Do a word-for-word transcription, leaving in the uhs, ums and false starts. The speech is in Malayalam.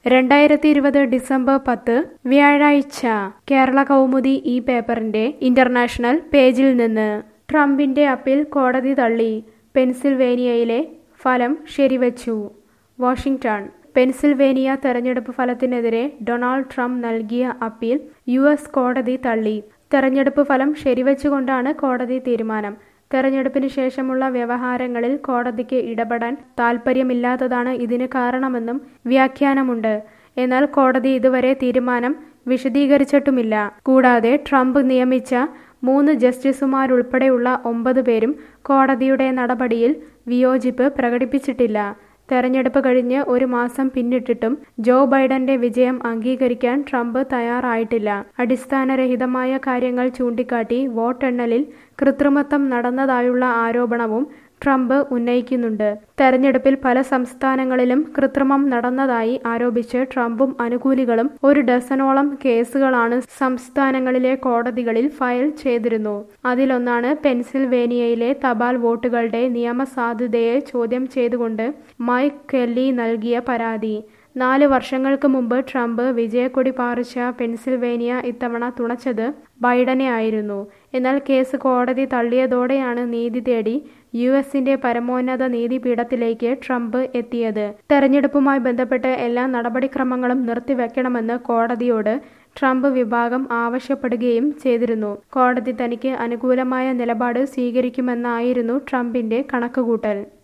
രണ്ടായിരത്തി ഇരുപത് ഡിസംബർ പത്ത് വ്യാഴാഴ്ച കേരള കൗമുദി ഈ പേപ്പറിന്റെ ഇന്റർനാഷണൽ പേജിൽ നിന്ന് ട്രംപിന്റെ അപ്പീൽ കോടതി തള്ളി. പെൻസിൽവേനിയയിലെ ഫലം ശരിവച്ചു. വാഷിംഗ്ടൺ. പെൻസിൽവേനിയ തെരഞ്ഞെടുപ്പ് ഫലത്തിനെതിരെ ഡൊണാൾഡ് ട്രംപ് നൽകിയ അപ്പീൽ യു എസ് കോടതി തള്ളി. തെരഞ്ഞെടുപ്പ് ഫലം ശരിവച്ചുകൊണ്ടാണ് കോടതി തീരുമാനം. തെരഞ്ഞെടുപ്പിന് ശേഷമുള്ള വ്യവഹാരങ്ങളിൽ കോടതിക്ക് ഇടപെടാൻ താൽപ്പര്യമില്ലാത്തതാണ് ഇതിന് കാരണമെന്നും വ്യാഖ്യാനമുണ്ട്. എന്നാൽ കോടതി ഇതുവരെ തീരുമാനം വിശദീകരിച്ചിട്ടുമില്ല. കൂടാതെ ട്രംപ് നിയമിച്ച മൂന്ന് ജസ്റ്റിസുമാരുൾപ്പെടെയുള്ള ഒമ്പത് പേരും കോടതിയുടെ നടപടിയിൽ വിയോജിപ്പ് പ്രകടിപ്പിച്ചിട്ടില്ല. തെരഞ്ഞെടുപ്പ് കഴിഞ്ഞ് ഒരു മാസം പിന്നിട്ടിട്ടും ജോ ബൈഡന്റെ വിജയം അംഗീകരിക്കാൻ ട്രംപ് തയ്യാറായിട്ടില്ല. അടിസ്ഥാനരഹിതമായ കാര്യങ്ങൾ ചൂണ്ടിക്കാട്ടി വോട്ടെണ്ണലിൽ കൃത്രിമത്വം നടന്നതായുള്ള ആരോപണവും ട്രംപ് ഉന്നയിക്കുന്നുണ്ട്. തെരഞ്ഞെടുപ്പിൽ പല സംസ്ഥാനങ്ങളിലും കൃത്രിമം നടന്നതായി ആരോപിച്ച് ട്രംപും അനുകൂലികളും ഒരു ഡസനോളം കേസുകളാണ് സംസ്ഥാനങ്ങളിലെ കോടതികളിൽ ഫയൽ ചെയ്തിരുന്നു. അതിലൊന്നാണ് പെൻസിൽവേനിയയിലെ തപാൽ വോട്ടുകളുടെ നിയമസാധുതയെ ചോദ്യം ചെയ്തുകൊണ്ട് മൈക്ക് കെല്ലി നൽകിയ പരാതി. നാല് വർഷങ്ങൾക്ക് മുമ്പ് ട്രംപ് വിജയക്കൊടി പാറിച്ച പെൻസിൽവേനിയ ഇത്തവണ തുണച്ചത് ബൈഡനെ ആയിരുന്നു. എന്നാൽ കേസ് കോടതി തള്ളിയതോടെയാണ് നീതി തേടി യു എസിന്റെ പരമോന്നത നീതിപീഠത്തിലേക്ക് ട്രംപ് എത്തിയത്. തെരഞ്ഞെടുപ്പുമായി ബന്ധപ്പെട്ട് എല്ലാ നടപടിക്രമങ്ങളും നിർത്തിവെക്കണമെന്ന് കോടതിയോട് ട്രംപ് വിഭാഗം ആവശ്യപ്പെടുകയും ചെയ്തിരുന്നു. കോടതി തനിക്ക് അനുകൂലമായ നിലപാട് സ്വീകരിക്കുമെന്നായിരുന്നു ട്രംപിന്റെ കണക്കുകൂട്ടൽ.